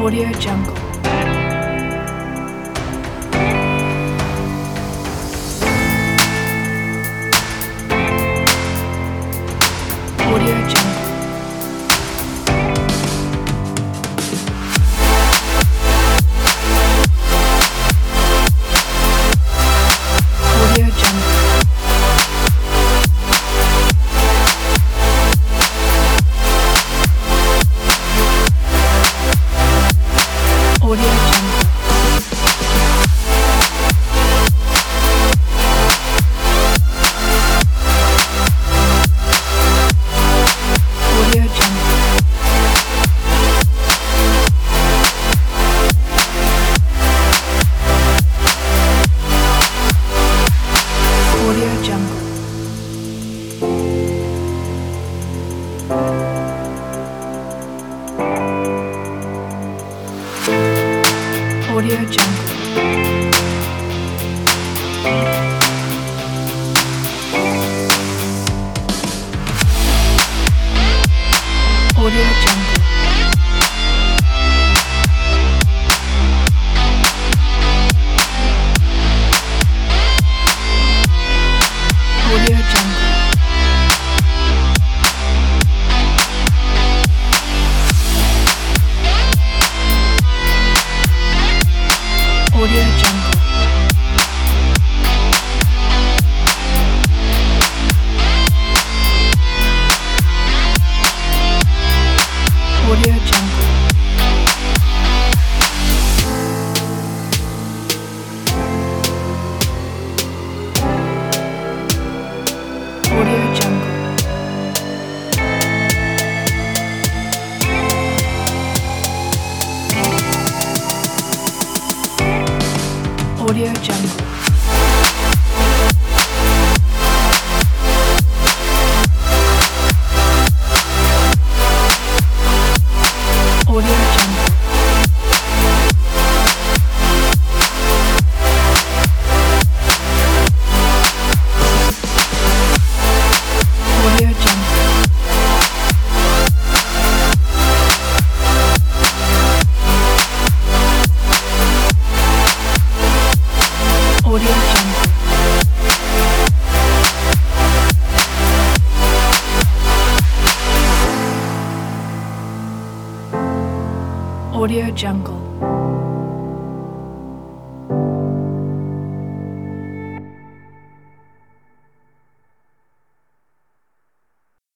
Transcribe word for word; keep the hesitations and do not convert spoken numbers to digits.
Audio Jungle. Audio Jungle. Audio Jungle. Audio Jungle. Audio Jungle. Audio Jungle. Audio Jungle. Audio Jungle. Audio Jungle. Audio Jungle. Audio Jungle. Audio Jungle. Audio Jungle. Audio Jungle. Audio Jungle. Audio Jungle. Audio Jungle.